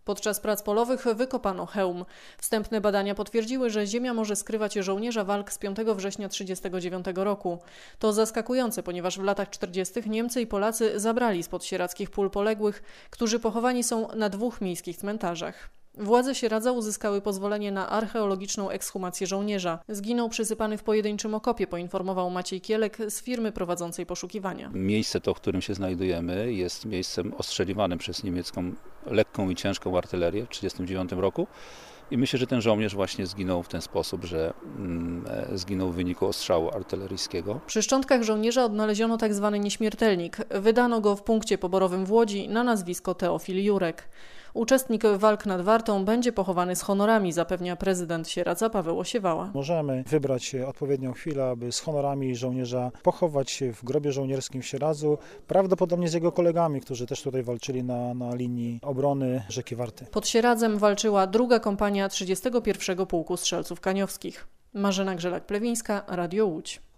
Podczas prac polowych wykopano hełm. Wstępne badania potwierdziły, że ziemia może skrywać żołnierza walk z 5 września 1939 roku. To zaskakujące, ponieważ w latach 40. Niemcy i Polacy zabrali spod sierackich pól poległych, którzy pochowani są na 2 miejskich cmentarzach. Władze Sieradza uzyskały pozwolenie na archeologiczną ekshumację żołnierza. Zginął przysypany w pojedynczym okopie, poinformował Maciej Kielek z firmy prowadzącej poszukiwania. Miejsce to, w którym się znajdujemy, jest miejscem ostrzeliwanym przez niemiecką lekką i ciężką artylerię w 1939 roku. I myślę, że ten żołnierz właśnie zginął w ten sposób, że zginął w wyniku ostrzału artyleryjskiego. Przy szczątkach żołnierza odnaleziono tzw. nieśmiertelnik. Wydano go w punkcie poborowym w Łodzi na nazwisko Teofil Jurek. Uczestnik walk nad Wartą będzie pochowany z honorami, zapewnia prezydent Sieradza Paweł Osiewała. Możemy wybrać odpowiednią chwilę, aby z honorami żołnierza pochować się w grobie żołnierskim w Sieradzu, prawdopodobnie z jego kolegami, którzy też tutaj walczyli na linii obrony rzeki Warty. Pod Sieradzem walczyła druga kompania 31. Pułku Strzelców Kaniowskich. Marzena Grzelak-Plewińska, Radio Łódź.